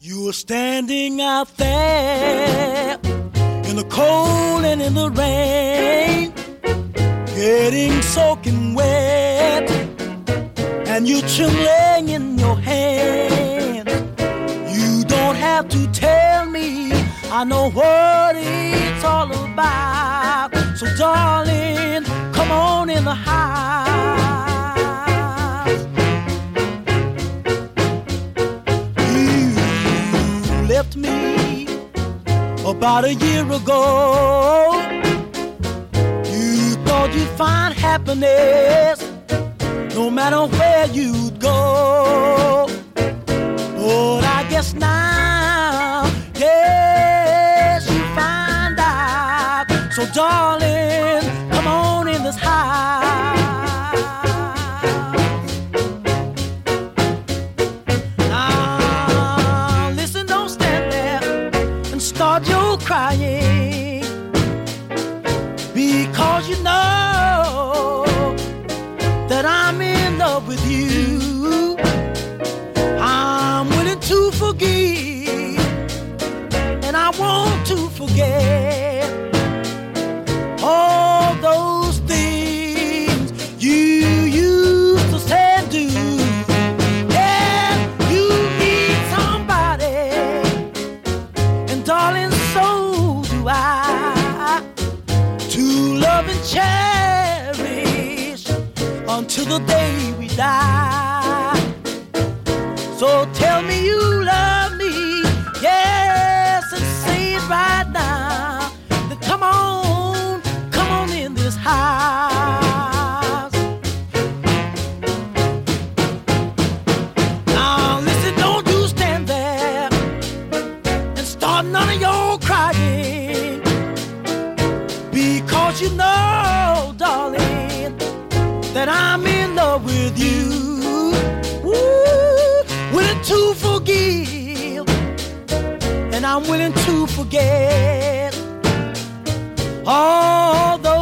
You were standing out there in the cold and in the rain, getting soaking wet, and you trembling in your hand. You don't have to tell me, I know what it's all about. So darling, come on in the house. You left me about a year ago. You thought you'd find happiness no matter where you'd go. But I guess now, yes, you find out. So darling, come on in this house. Now listen, don't stand there and start your crying, because you know that I'm in love with you. I'm willing to forgive, and I want to forget all those things you used to say and do. Yeah, you need somebody, and darling, so do I, to love and cherish until the day we die. So tell me you love me, yes, and say it right now. Then come on in this house. Now listen, don't you stand there and start none of your crying, because you know, darling, that I'm in love with you. Willing to forgive, and I'm willing to forget all those